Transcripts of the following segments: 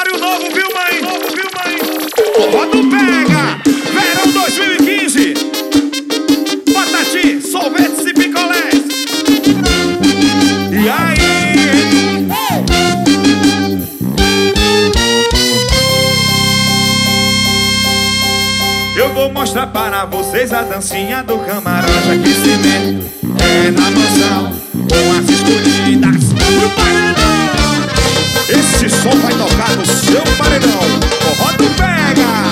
repertório novo, viu, mãe? Forró do Pega, verão 2015. Patati, sorvetes e picolés. E aí? Eu vou mostrar para vocês a dancinha do camarote. Aquecimento é na mansão, com as escolhidas pro paredão. Esse som vai tocar no seu paredão. Forró do Pega.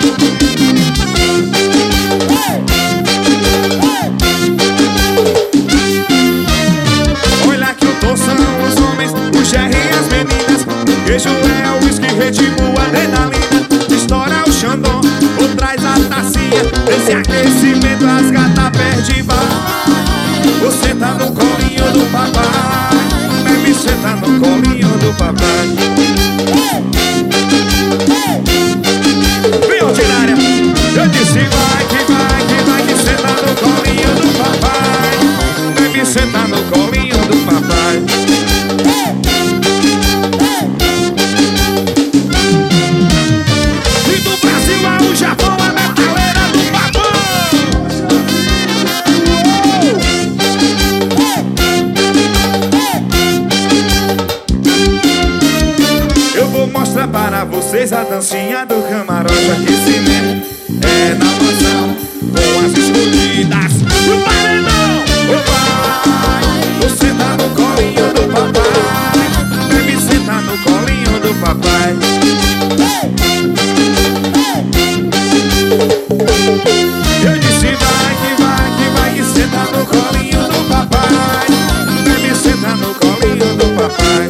Olha que o tom são os homens, o Jerry e as meninas. O queijo é o whisky, ritmo, adrenalina. Estoura o Xandão, ou traz a tacinha. Esse aquecimento as gatas perde vai. Você tá no colinho do papai. Bebe, você tá no colinho do papai. Vem, ordinária. Eu disse vai, que você tá no colinho do papai. Bebe, você tá no colinho do papai. E do Brasil ao Japão, a metaleira do papão. Eu vou mostrar para vocês a dancinha do camarote. Aquecimento é na mansão, com as escolhidas do paredão. Ô pai, você tá no colinho do papai. Deve sentar no colinho do papai. Eu disse vai, que cê tá no colinho do papai. Deve sentar no colinho do papai.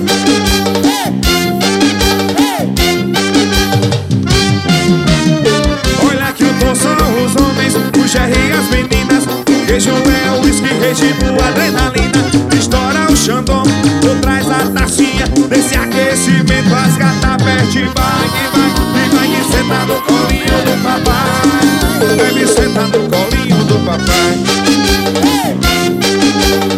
Olha que o tom são os homens, o Jerry e as meninas. O queijo é o whisky, ritmo, adrenalina. Estoura o Xandão, ou traz a tacinha. Desse aquecimento as gatas perde vai, que cê tá no colinho do papai. Deve sentar no colinho do papai.